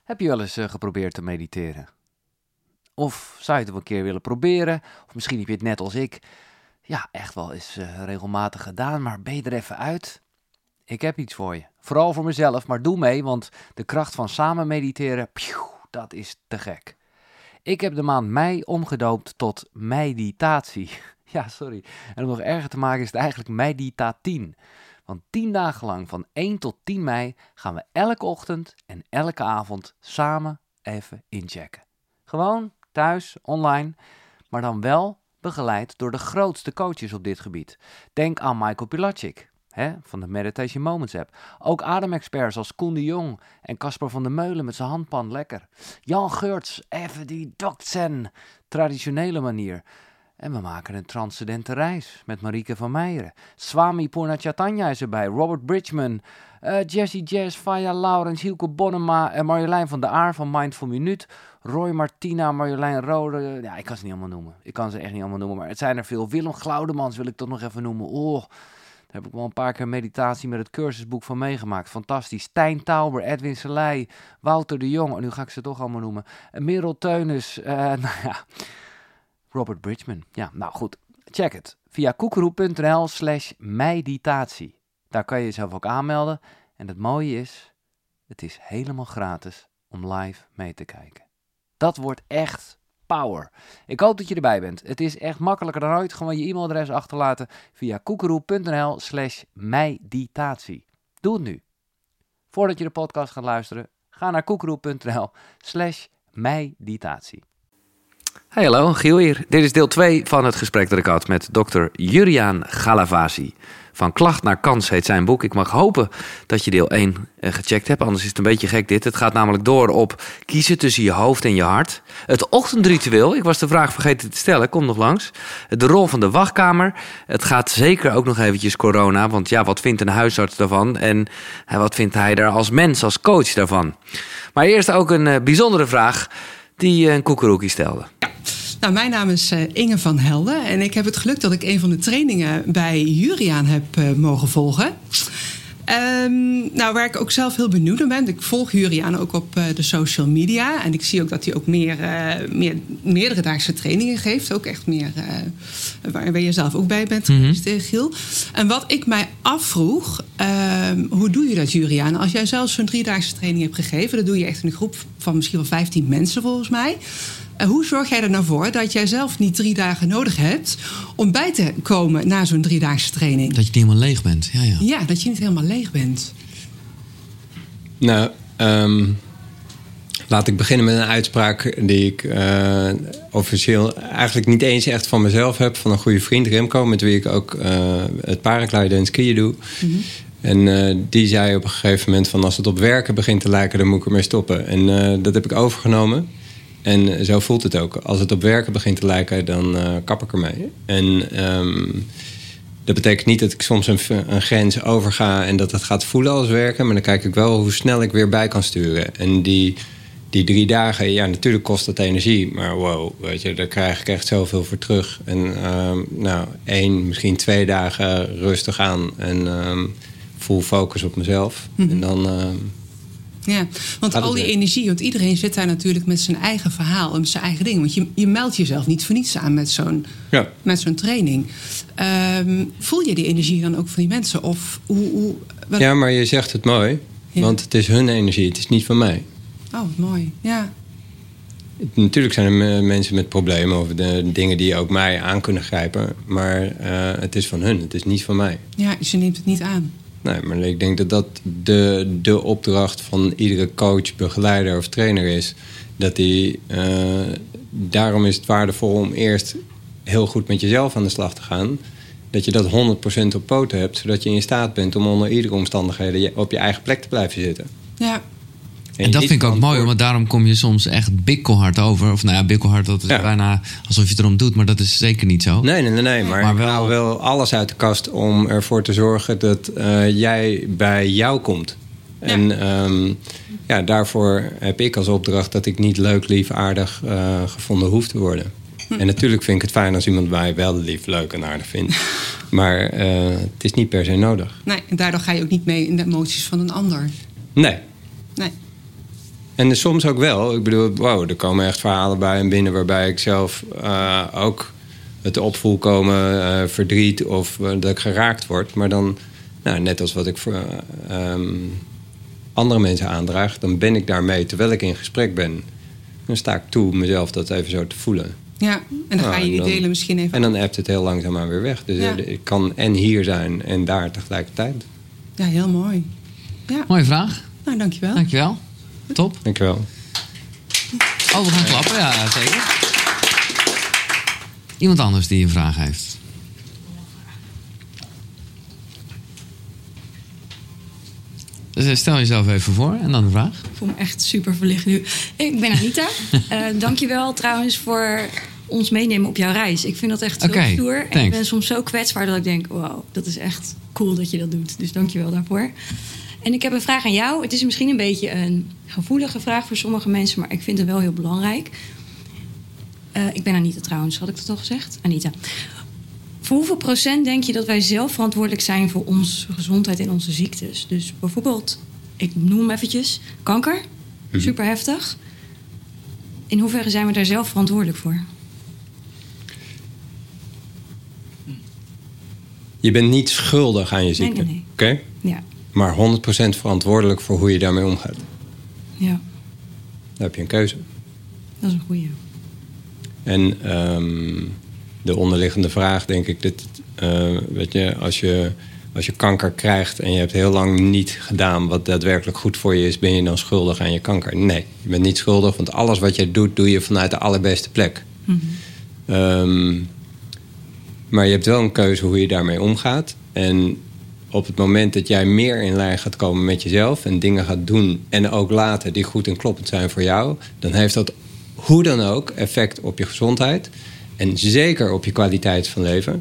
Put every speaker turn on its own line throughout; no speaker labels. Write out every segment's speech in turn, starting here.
Heb je wel eens geprobeerd te mediteren? Of zou je het wel een keer willen proberen? Of misschien heb je het net als ik, ja, echt wel eens regelmatig gedaan, maar ben je er even uit? Ik heb iets voor je. Vooral voor mezelf, maar doe mee, want de kracht van samen mediteren, dat is te gek. Ik heb de maand mei omgedoopt tot meditatie. Ja, sorry. En om nog erger te maken is het eigenlijk Medita10. Want 10 dagen lang, van 1 tot 10 mei, gaan we elke ochtend en elke avond samen even inchecken. Gewoon, thuis, online, maar dan wel begeleid door de grootste coaches op dit gebied. Denk aan Michael Pilatschik, van de Meditation Moments app. Ook ademexperts als Koen de Jong en Casper van der Meulen met zijn handpan lekker. Jan Geurts, even die Dokzen, traditionele manier. En we maken een transcendente reis met Marieke van Meijeren. Swami Purnachatanya is erbij. Robert Bridgman, Jessie Jazz, Faya Laurens, Hielke Bonnema en Marjolein van der Aar van Mindful Minuut. Roy Martina, Marjolein Rode. Ja, ik kan ze niet allemaal noemen. Ik kan ze echt niet allemaal noemen, maar het zijn er veel. Willem Glaudemans wil ik toch nog even noemen. Oh, daar heb ik wel een paar keer meditatie met het cursusboek van meegemaakt. Fantastisch. Stijn Tauber, Edwin Selei, Wouter de Jong. En nu ga ik ze toch allemaal noemen. Merel Teunis, Robert Bridgman. Ja, nou goed. Check het. Via koekeroe.nl/meditatie. Daar kan je jezelf ook aanmelden. En het mooie is, het is helemaal gratis om live mee te kijken. Dat wordt echt power. Ik hoop dat je erbij bent. Het is echt makkelijker dan ooit. Gewoon je e-mailadres achterlaten via koekeroe.nl/meditatie. Doe het nu. Voordat je de podcast gaat luisteren, ga naar koekeroe.nl/meditatie. Hey, hallo, Giel hier. Dit is deel 2 van het gesprek dat ik had met dokter Juriaan Galavasi. Van klacht naar kans heet zijn boek. Ik mag hopen dat je deel 1 gecheckt hebt, anders is het een beetje gek dit. Het gaat namelijk door op kiezen tussen je hoofd en je hart. Het ochtendritueel, ik was de vraag vergeten te stellen, kom nog langs. De rol van de wachtkamer. Het gaat zeker ook nog eventjes corona, want ja, wat vindt een huisarts daarvan? En wat vindt hij daar als mens, als coach daarvan? Maar eerst ook een bijzondere vraag die een koekeroekie stelde.
Nou, mijn naam is Inge van Helden en ik heb het geluk dat ik een van de trainingen bij Juriaan heb mogen volgen. Waar ik ook zelf heel benieuwd naar ben. Ik volg Juriaan ook op de social media. En ik zie ook dat hij ook meerdere daagse trainingen geeft. Ook echt meer waar je zelf ook bij bent geweest, Giel. En wat ik mij afvroeg, hoe doe je dat, Juriaan? Als jij zelf zo'n 3-daagse training hebt gegeven, dat doe je echt in een groep van misschien wel 15 mensen volgens mij. Hoe zorg jij er nou voor dat jij zelf niet 3 dagen nodig hebt om bij te komen na zo'n 3-daagse training?
Dat je niet helemaal leeg bent.
Ja, dat je niet helemaal leeg bent.
Nou, laat ik beginnen met een uitspraak die ik officieel eigenlijk niet eens echt van mezelf heb. Van een goede vriend, Remco, met wie ik ook het paragliden en skiën doe. Mm-hmm. En die zei op een gegeven moment van als het op werken begint te lijken, dan moet ik ermee stoppen. En dat heb ik overgenomen. En zo voelt het ook. Als het op werken begint te lijken, dan kap ik ermee. En dat betekent niet dat ik soms een grens overga en dat het gaat voelen als werken. Maar dan kijk ik wel hoe snel ik weer bij kan sturen. En die 3 dagen, ja, natuurlijk kost dat energie. Maar wow, weet je, daar krijg ik echt zoveel voor terug. En 1, misschien 2 dagen rustig aan. En full focus op mezelf. Mm-hmm. En dan...
Ja, want al die energie, want iedereen zit daar natuurlijk met zijn eigen verhaal en met zijn eigen ding. Want je meldt jezelf niet voor niets aan met zo'n training. Voel je die energie dan ook van die mensen? Of wat...
Ja, maar je zegt het mooi, want het is hun energie, het is niet van mij.
Oh, mooi, ja.
Natuurlijk zijn er mensen met problemen of de dingen die ook mij aan kunnen grijpen. Maar het is van hun, het is niet van mij.
Ja, dus je neemt het niet aan.
Nee, maar ik denk dat dat de opdracht van iedere coach, begeleider of trainer is. Daarom is het waardevol om eerst heel goed met jezelf aan de slag te gaan. Dat je dat 100% op poten hebt, zodat je in staat bent om onder iedere omstandigheden op je eigen plek te blijven zitten.
Ja.
En dat vind ik ook mooi, want daarom kom je soms echt bikkelhard over. Of bikkelhard, dat is bijna alsof je het erom doet, maar dat is zeker niet zo.
Nee, maar ik haal wel alles uit de kast om ervoor te zorgen dat jij bij jou komt. Ja. En daarvoor heb ik als opdracht dat ik niet leuk, lief, aardig gevonden hoef te worden. En natuurlijk vind ik het fijn als iemand mij wel lief, leuk en aardig vindt. Maar het is niet per se nodig.
Nee, en daardoor ga je ook niet mee in de emoties van een ander.
Nee. En soms ook wel. Ik bedoel, wow, er komen echt verhalen bij en binnen waarbij ik zelf ook het opvoel komen, verdriet of dat ik geraakt word. Maar dan, net als wat ik voor andere mensen aandraag, dan ben ik daarmee terwijl ik in gesprek ben. Dan sta ik toe mezelf dat even zo te voelen.
Ja, en dan ga je die delen misschien even.
En dan appt het heel langzaamaan weer weg. Dus ik kan en hier zijn en daar tegelijkertijd.
Ja, heel mooi. Ja.
Mooie vraag.
Nou, dankjewel.
Dankjewel. Top.
Dankjewel.
Oh, we gaan klappen. Ja, zeker. Iemand anders die een vraag heeft. Dus stel jezelf even voor en dan de vraag.
Ik voel me echt super verlicht nu. Ik ben Anita. Dankjewel trouwens voor ons meenemen op jouw reis. Ik vind dat echt zo stoer. En ik ben soms zo kwetsbaar dat ik denk, wow, dat is echt cool dat je dat doet. Dus dankjewel daarvoor. En ik heb een vraag aan jou. Het is misschien een beetje een gevoelige vraag voor sommige mensen, maar ik vind het wel heel belangrijk. Ik ben Anita trouwens, had ik dat al gezegd? Anita. Voor hoeveel procent denk je dat wij zelf verantwoordelijk zijn voor onze gezondheid en onze ziektes? Dus bijvoorbeeld, ik noem hem eventjes, kanker. Super heftig. In hoeverre zijn we daar zelf verantwoordelijk voor?
Je bent niet schuldig aan je ziekte.
Nee.
Oké?
Ja.
Maar 100% verantwoordelijk voor hoe je daarmee omgaat.
Ja.
Dan heb je een keuze.
Dat is een goeie.
En de onderliggende vraag, denk ik, weet je, als je kanker krijgt en je hebt heel lang niet gedaan wat daadwerkelijk goed voor je is, ben je dan schuldig aan je kanker? Nee, je bent niet schuldig, want alles wat je doet, doe je vanuit de allerbeste plek. Mm-hmm. Maar je hebt wel een keuze hoe je daarmee omgaat. En op het moment dat jij meer in lijn gaat komen met jezelf en dingen gaat doen en ook laten die goed en kloppend zijn voor jou, dan heeft dat hoe dan ook effect op je gezondheid en zeker op je kwaliteit van leven.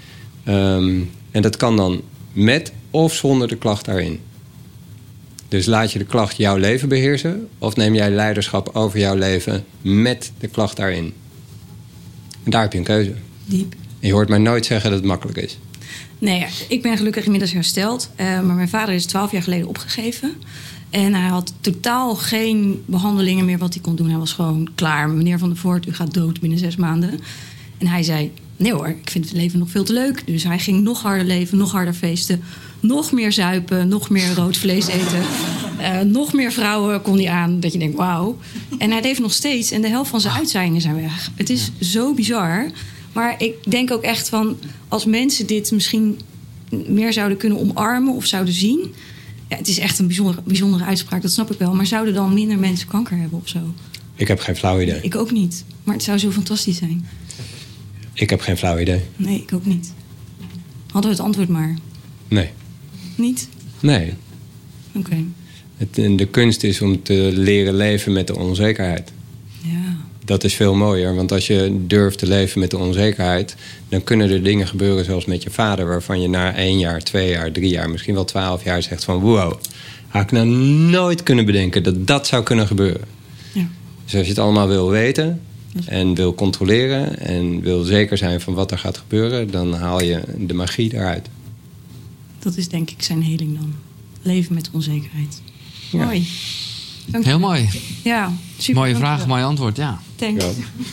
En dat kan dan met of zonder de klacht daarin. Dus laat je de klacht jouw leven beheersen, of neem jij leiderschap over jouw leven met de klacht daarin. En daar heb je een keuze.
Diep.
En je hoort mij nooit zeggen dat het makkelijk is.
Nee, ik ben gelukkig inmiddels hersteld. Maar mijn vader is 12 jaar geleden opgegeven. En hij had totaal geen behandelingen meer wat hij kon doen. Hij was gewoon klaar. Meneer Van der Voort, u gaat dood binnen 6 maanden. En hij zei, nee hoor, ik vind het leven nog veel te leuk. Dus hij ging nog harder leven, nog harder feesten. Nog meer zuipen, nog meer rood vlees eten. Nog meer vrouwen kon hij aan. Dat je denkt, wauw. En hij leeft nog steeds. En de helft van zijn uitzaaiingen zijn weg. Het is zo bizar. Maar ik denk ook echt van, als mensen dit misschien meer zouden kunnen omarmen of zouden zien. Ja, het is echt een bijzondere uitspraak, dat snap ik wel. Maar zouden dan minder mensen kanker hebben of zo?
Ik heb geen flauw idee.
Nee, ik ook niet. Maar het zou zo fantastisch zijn.
Ik heb geen flauw idee.
Nee, ik ook niet. Hadden we het antwoord maar.
Nee.
Niet?
Nee.
Oké.
De kunst is om te leren leven met de onzekerheid.
Ja.
Dat is veel mooier, want als je durft te leven met de onzekerheid, dan kunnen er dingen gebeuren zoals met je vader, waarvan je na 1 jaar, 2 jaar, 3 jaar, misschien wel 12 jaar zegt van wow, had ik nou nooit kunnen bedenken dat dat zou kunnen gebeuren.
Ja.
Dus als je het allemaal wil weten en wil controleren en wil zeker zijn van wat er gaat gebeuren, dan haal je de magie eruit.
Dat is denk ik zijn heling dan. Leven met onzekerheid.
Ja.
Mooi. Dank
Heel
je.
mooi.
Ja, super.
Mooie
dank je
vraag,
wel.
mooi antwoord, ja.
Thanks.
Ja.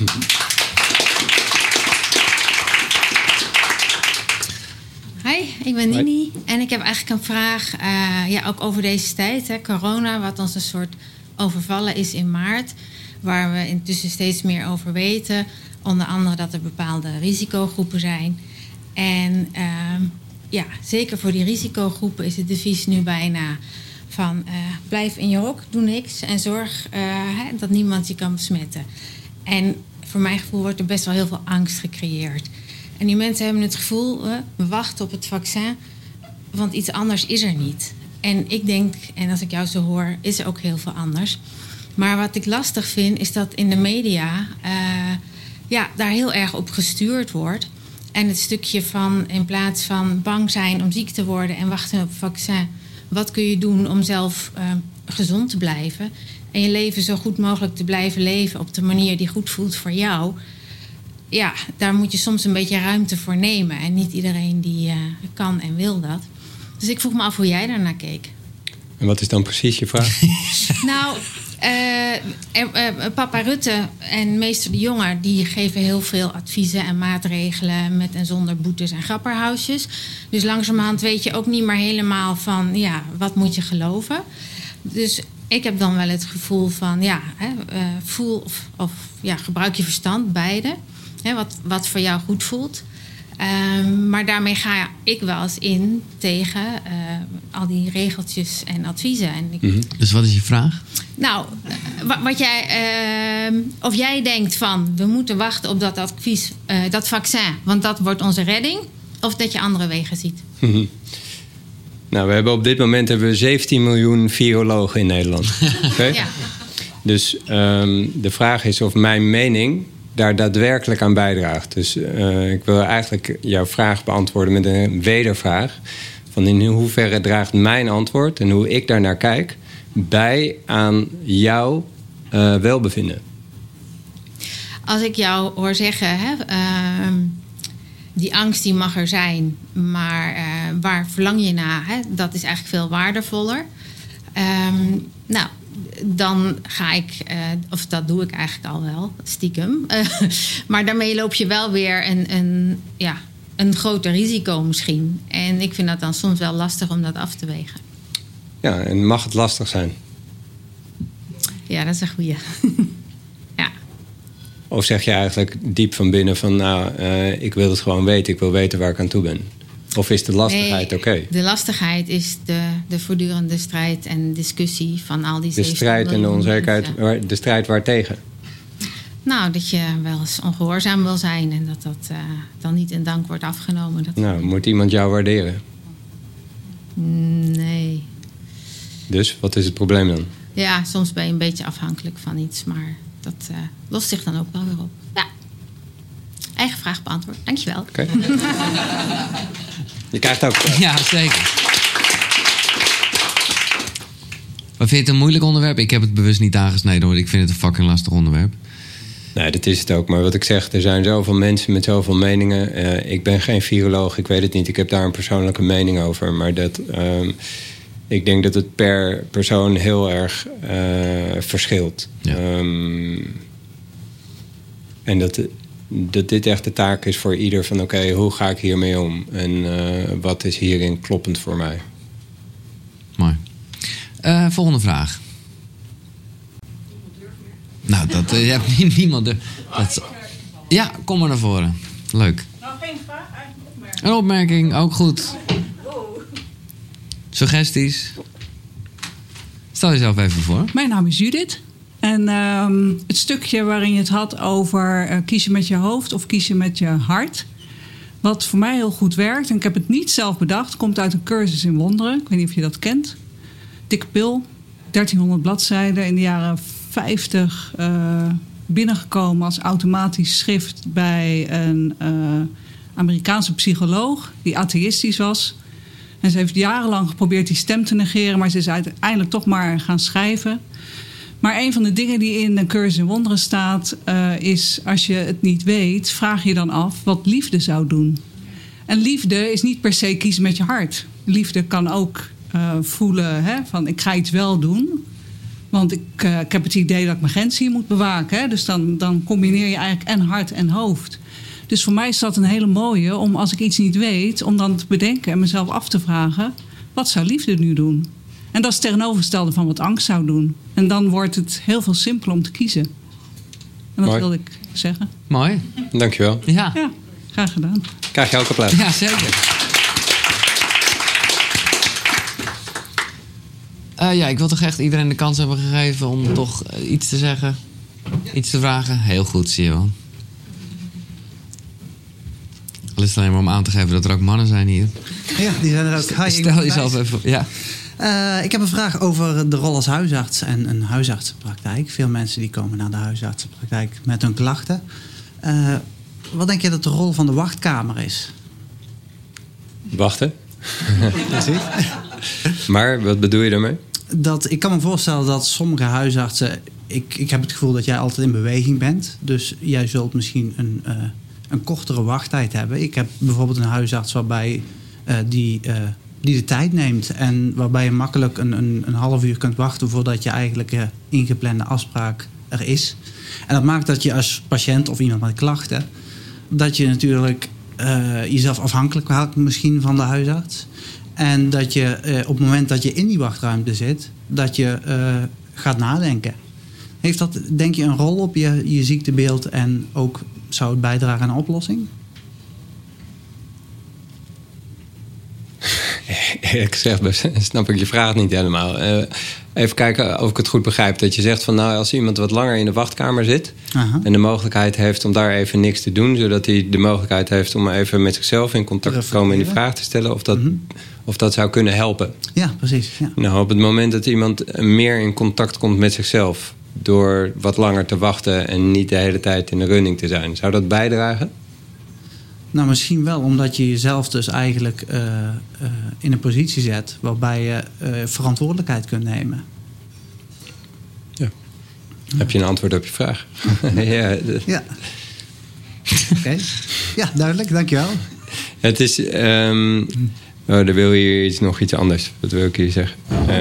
Hi, ik ben Nini en ik heb eigenlijk een vraag, ook over deze tijd, hè, corona, wat ons een soort overvallen is in maart, waar we intussen steeds meer over weten, onder andere dat er bepaalde risicogroepen zijn. En zeker voor die risicogroepen is het devies nu bijna van blijf in je hok, doe niks en zorg dat niemand je kan besmetten. En voor mijn gevoel wordt er best wel heel veel angst gecreëerd. En die mensen hebben het gevoel, we wachten op het vaccin, want iets anders is er niet. En ik denk, en als ik jou zo hoor, is er ook heel veel anders. Maar wat ik lastig vind, is dat in de media daar heel erg op gestuurd wordt. En het stukje van, in plaats van bang zijn om ziek te worden en wachten op het vaccin, wat kun je doen om zelf gezond te blijven en je leven zo goed mogelijk te blijven leven op de manier die goed voelt voor jou. Ja, daar moet je soms een beetje ruimte voor nemen. En niet iedereen die kan en wil dat. Dus ik vroeg me af hoe jij daarnaar keek.
En wat is dan precies je vraag?
Nou, Papa Rutte en meester De Jonge... die geven heel veel adviezen en maatregelen... met en zonder boetes en grapperhausjes. Dus langzamerhand weet je ook niet meer helemaal van... ja, wat moet je geloven? Dus ik heb dan wel het gevoel van... ja, voel of gebruik je verstand, beide. Wat voor jou goed voelt... maar daarmee ga ik wel eens in tegen al die regeltjes en adviezen.
Dus wat is je vraag?
Nou, of jij denkt van... we moeten wachten op dat advies, dat vaccin... want dat wordt onze redding... of dat je andere wegen ziet.
Nou, we hebben op dit moment 17 miljoen virologen in Nederland. Okay? Ja. Dus de vraag is of mijn mening... daar daadwerkelijk aan bijdraagt. Dus ik wil eigenlijk jouw vraag beantwoorden met een wedervraag. Van in hoeverre draagt mijn antwoord en hoe ik daarnaar kijk... bij aan jouw welbevinden?
Als ik jou hoor zeggen... die angst die mag er zijn... maar waar verlang je naar? Dat is eigenlijk veel waardevoller. Dan ga ik, of dat doe ik eigenlijk al wel, stiekem. Maar daarmee loop je wel weer een groter risico misschien. En ik vind dat dan soms wel lastig om dat af te wegen.
Ja, en mag het lastig zijn?
Ja, dat is een goeie. Ja.
Of zeg je eigenlijk diep van binnen van... ik wil het gewoon weten, ik wil weten waar ik aan toe ben? Of is de lastigheid oké?
De lastigheid is de voortdurende strijd en discussie van al die...
De strijd en de onzekerheid, de strijd waartegen?
Nou, dat je wel eens ongehoorzaam wil zijn... en dat dan niet in dank wordt afgenomen.
Moet iemand jou waarderen?
Nee.
Dus, wat is het probleem dan?
Ja, soms ben je een beetje afhankelijk van iets... maar dat lost zich dan ook wel weer op. Ja. Eigen vraag beantwoord. Dankjewel.
Oké. Je krijgt ook...
Ja, zeker. Maar vind je het een moeilijk onderwerp? Ik heb het bewust niet aangesneden, hoor. Ik vind het een fucking lastig onderwerp.
Nee, dat is het ook. Maar wat ik zeg, er zijn zoveel mensen met zoveel meningen. Ik ben geen viroloog, ik weet het niet. Ik heb daar een persoonlijke mening over. Maar ik denk dat het per persoon heel erg verschilt. Ja. En dat dit echt de taak is voor ieder van... oké, hoe ga ik hiermee om? En wat is hierin kloppend voor mij?
Mooi. Volgende vraag. Nou, dat hebt niemand... Ja, kom maar naar voren. Leuk.
Nou, geen vraag, eigenlijk een opmerking.
Een opmerking, ook goed. Suggesties? Stel jezelf even voor.
Mijn naam is Judith. En het stukje waarin je het had over kiezen met je hoofd of kiezen met je hart. Wat voor mij heel goed werkt, en ik heb het niet zelf bedacht... komt uit een cursus in wonderen. Ik weet niet of je dat kent. Dikke pil, 1300 bladzijden, in de jaren 50 binnengekomen als automatisch schrift... bij een Amerikaanse psycholoog die atheïstisch was. En ze heeft jarenlang geprobeerd die stem te negeren... maar ze is uiteindelijk toch maar gaan schrijven... Maar een van de dingen die in de cursus in wonderen staat... is als je het niet weet, vraag je dan af wat liefde zou doen. En liefde is niet per se kiezen met je hart. Liefde kan ook voelen van ik ga iets wel doen. Want ik heb het idee dat ik mijn grens hier moet bewaken. Hè? Dus dan combineer je eigenlijk en hart en hoofd. Dus voor mij is dat een hele mooie om als ik iets niet weet... om dan te bedenken en mezelf af te vragen... wat zou liefde nu doen? En dat is het tegenovergestelde van wat angst zou doen. En dan wordt het heel veel simpeler om te kiezen. En dat wilde ik zeggen.
Mooi.
Dankjewel.
Ja,
graag gedaan.
Krijg je ook applaus.
Ja, zeker. Ik wil toch echt iedereen de kans hebben gegeven om toch iets te zeggen. Iets te vragen. Heel goed, zie je wel. Al is het alleen maar om aan te geven dat er ook mannen zijn hier.
Ja, die zijn er ook. Hi,
stel jezelf even... Ja.
Ik heb een vraag over de rol als huisarts en een huisartsenpraktijk. Veel mensen die komen naar de huisartsenpraktijk met hun klachten. Wat denk je dat de rol van de wachtkamer is?
Wachten. Precies. Maar wat bedoel je daarmee?
Ik kan me voorstellen dat sommige huisartsen... Ik heb het gevoel dat jij altijd in beweging bent. Dus jij zult misschien een kortere wachttijd hebben. Ik heb bijvoorbeeld een huisarts waarbij die die de tijd neemt. En waarbij je makkelijk een half uur kunt wachten voordat je eigenlijk ingeplande afspraak er is. En dat maakt dat je als patiënt of iemand met klachten, dat je natuurlijk jezelf afhankelijk houdt misschien van de huisarts. En dat je op het moment dat je in die wachtruimte zit, dat je gaat nadenken. Heeft dat, denk je, een rol op je ziektebeeld en ook zou het bijdragen aan een oplossing?
Eerlijk gezegd snap ik je vraag niet helemaal. Even kijken of ik het goed begrijp. Dat je zegt van nou, als iemand wat langer in de wachtkamer zit,
Aha.
en de mogelijkheid heeft om daar even niks te doen, zodat hij de mogelijkheid heeft om even met zichzelf in contact te komen en die vraag te stellen of dat zou kunnen helpen.
Ja, precies. Ja.
Nou, op het moment dat iemand meer in contact komt met zichzelf door wat langer te wachten en niet de hele tijd in de running te zijn, zou dat bijdragen?
Nou, misschien wel, omdat je jezelf dus eigenlijk in een positie zet waarbij je verantwoordelijkheid kunt nemen.
Ja. Heb je een antwoord op je vraag?
Ja. Oké. Ja, duidelijk. Dankjewel.
Het is... dan wil je nog iets anders. Wat wil ik hier zeggen?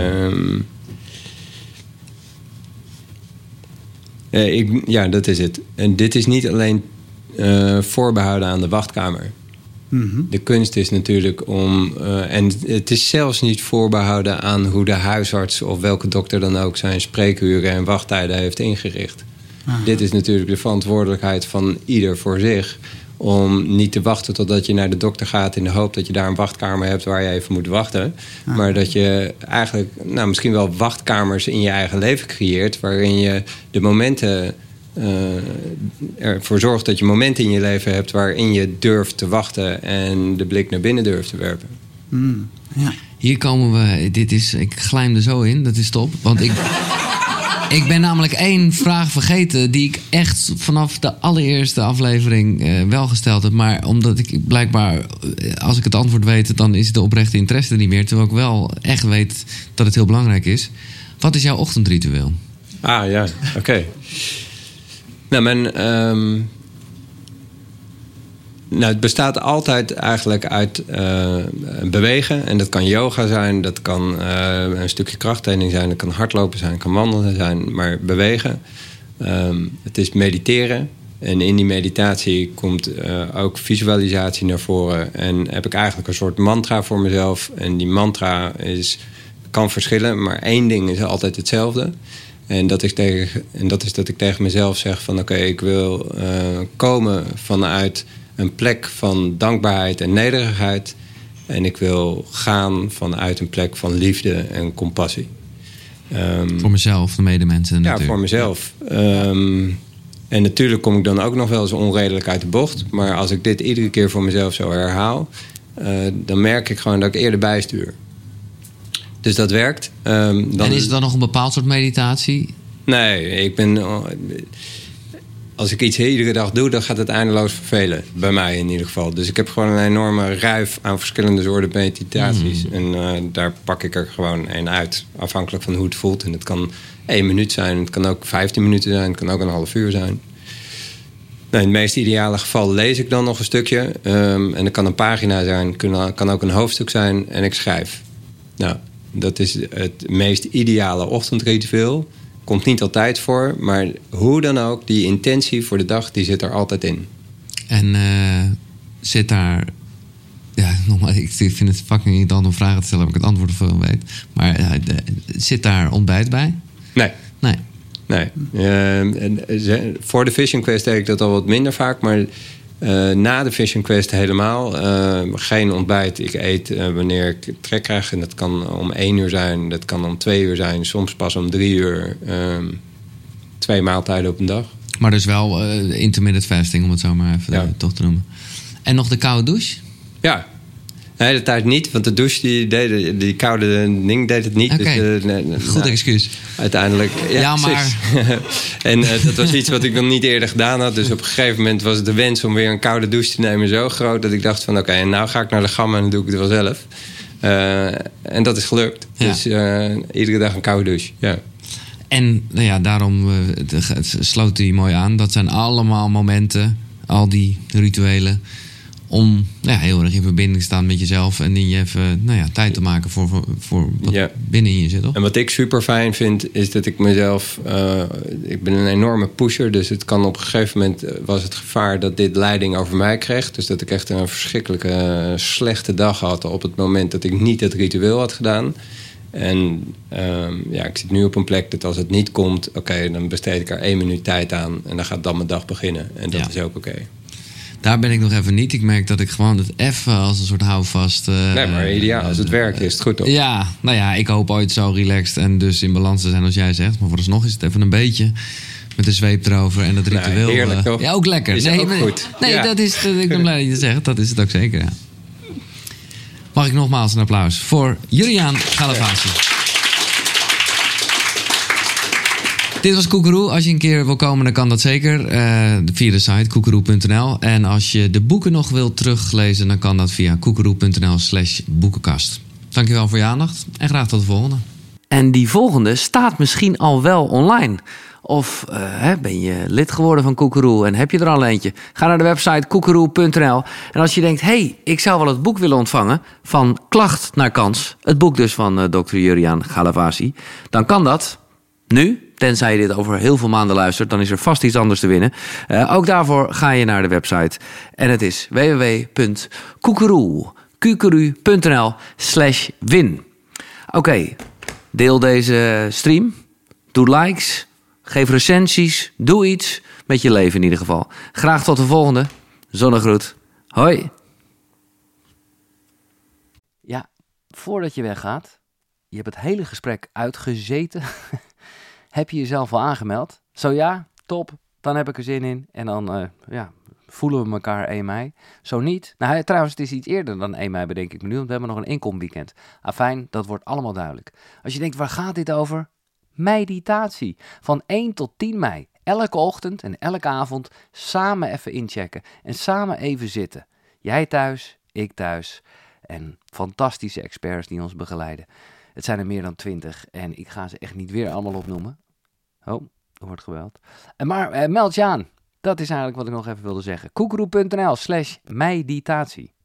Dat is het. En dit is niet alleen voorbehouden aan de wachtkamer. Mm-hmm. De kunst is natuurlijk om... en het is zelfs niet voorbehouden aan hoe de huisarts of welke dokter dan ook zijn spreekuren en wachttijden heeft ingericht. Aha. Dit is natuurlijk de verantwoordelijkheid van ieder voor zich, om niet te wachten totdat je naar de dokter gaat in de hoop dat je daar een wachtkamer hebt waar je even moet wachten. Aha. Maar dat je eigenlijk misschien wel wachtkamers in je eigen leven creëert, waarin je de momenten ervoor zorgt dat je momenten in je leven hebt waarin je durft te wachten en de blik naar binnen durft te werpen.
Ja. Hier komen we, ik glijm er zo in, dat is top. Want ik ben namelijk 1 vraag vergeten die ik echt vanaf de allereerste aflevering wel gesteld heb. Maar omdat ik blijkbaar, als ik het antwoord weet, dan is de oprechte interesse er niet meer. Terwijl ik wel echt weet dat het heel belangrijk is. Wat is jouw ochtendritueel?
Ah ja, oké. Nou, het bestaat altijd eigenlijk uit bewegen. En dat kan yoga zijn, dat kan een stukje krachttraining zijn, dat kan hardlopen zijn, dat kan wandelen zijn. Maar bewegen, het is mediteren. En in die meditatie komt ook visualisatie naar voren. En heb ik eigenlijk een soort mantra voor mezelf. En die mantra kan verschillen, maar 1 ding is altijd hetzelfde. En dat is dat ik tegen mezelf zeg van oké, ik wil komen vanuit een plek van dankbaarheid en nederigheid. En ik wil gaan vanuit een plek van liefde en compassie.
Voor mezelf, de medemensen natuurlijk.
Ja, voor mezelf. En natuurlijk kom ik dan ook nog wel eens onredelijk uit de bocht. Maar als ik dit iedere keer voor mezelf zo herhaal, dan merk ik gewoon dat ik eerder bijstuur. Dus dat werkt.
En is het dan nog een bepaald soort meditatie?
Nee, als ik iets iedere dag doe, dan gaat het eindeloos vervelen. Bij mij in ieder geval. Dus ik heb gewoon een enorme ruif aan verschillende soorten meditaties. En daar pak ik er gewoon 1 uit. Afhankelijk van hoe het voelt. En het kan 1 minuut zijn. Het kan ook 15 minuten zijn. Het kan ook een half uur zijn. Nou, in het meest ideale geval lees ik dan nog een stukje. En dat kan een pagina zijn. Kan ook een hoofdstuk zijn. En ik schrijf. Nou, dat is het meest ideale ochtendritueel. Komt niet altijd voor, maar hoe dan ook, die intentie voor de dag, die zit er altijd in.
En zit daar... Ja, nogmaals, ik vind het fucking irritant om vragen te stellen of ik het antwoord ervan weet. Maar zit daar ontbijt bij?
Nee. Voor de Vision Quest deed ik dat al wat minder vaak, maar na de Vision Quest helemaal. Geen ontbijt. Ik eet wanneer ik trek krijg. En dat kan om 1 uur zijn. Dat kan om 2 uur zijn. Soms pas om 3 uur. 2 maaltijden op een dag.
Maar dus wel intermittent fasting, om het zo maar even toch te noemen. En nog de koude douche?
Ja. De hele tijd niet, want de douche die koude ding deed het niet.
Okay. Dus, goed excuus.
Uiteindelijk. Ja, maar. En dat was iets wat ik nog niet eerder gedaan had. Dus op een gegeven moment was de wens om weer een koude douche te nemen zo groot dat ik dacht van oké, en nou ga ik naar de gamma en dan doe ik het wel zelf. En dat is gelukt. Ja. Dus iedere dag een koude douche. Ja.
En daarom sloot hij mooi aan. Dat zijn allemaal momenten, al die rituelen, om heel erg in verbinding te staan met jezelf en in je even tijd te maken voor wat binnen je zit, toch?
En wat ik super fijn vind, is dat ik mezelf... ik ben een enorme pusher, dus het kan op een gegeven moment... was het gevaar dat dit leiding over mij kreeg. Dus dat ik echt een verschrikkelijke slechte dag had... op het moment dat ik niet het ritueel had gedaan. En ik zit nu op een plek dat als het niet komt... oké, dan besteed ik er 1 minuut tijd aan... en dan gaat dan mijn dag beginnen. En dat is ook oké.
Daar ben ik nog even niet. Ik merk dat ik gewoon het even als een soort houvast...
nee, maar ideaal. Als het werkt, is het goed, toch?
Ja, ik hoop ooit zo relaxed en dus in balans te zijn als jij zegt. Maar vooralsnog is het even een beetje met de zweep erover en dat ritueel.
Heerlijk, toch?
Ja, ook lekker.
Is ook goed.
Nee, ja. Ik ben blij dat je het zegt. Dat is het ook zeker, ja. Mag ik nogmaals een applaus voor Juriaan Galavasi. Dit was Koekeroe. Als je een keer wil komen, dan kan dat zeker. Via de site koekeroe.nl. En als je de boeken nog wilt teruglezen, dan kan dat via koekeroe.nl/boekenkast. Dankjewel voor je aandacht en graag tot de volgende.
En die volgende staat misschien al wel online. Of ben je lid geworden van Koekeroe en heb je er al eentje? Ga naar de website koekeroe.nl. En als je denkt, ik zou wel het boek willen ontvangen... Van Klacht naar Kans, het boek dus van Dr. Juriaan Galavasi... dan kan dat nu... Tenzij je dit over heel veel maanden luistert, dan is er vast iets anders te winnen. Ook daarvoor ga je naar de website. En het is www.koekeroe.nl/win. Oké, deel deze stream. Doe likes. Geef recensies. Doe iets met je leven in ieder geval. Graag tot de volgende. Zonnegroet. Hoi. Ja, voordat je weggaat. Je hebt het hele gesprek uitgezeten... Heb je jezelf al aangemeld? Zo ja, top. Dan heb ik er zin in. En dan voelen we elkaar 1 mei. Zo niet. Nou, trouwens, het is iets eerder dan 1 mei, bedenk ik me nu. Want we hebben nog een inkomweekend. Afijn, dat wordt allemaal duidelijk. Als je denkt, waar gaat dit over? Meditatie. Van 1 tot 10 mei. Elke ochtend en elke avond samen even inchecken. En samen even zitten. Jij thuis, ik thuis. En fantastische experts die ons begeleiden. Het zijn er meer dan 20 en ik ga ze echt niet weer allemaal opnoemen. Oh, er wordt gebeld. Maar meld je aan. Dat is eigenlijk wat ik nog even wilde zeggen. koekeroe.nl/meditatie.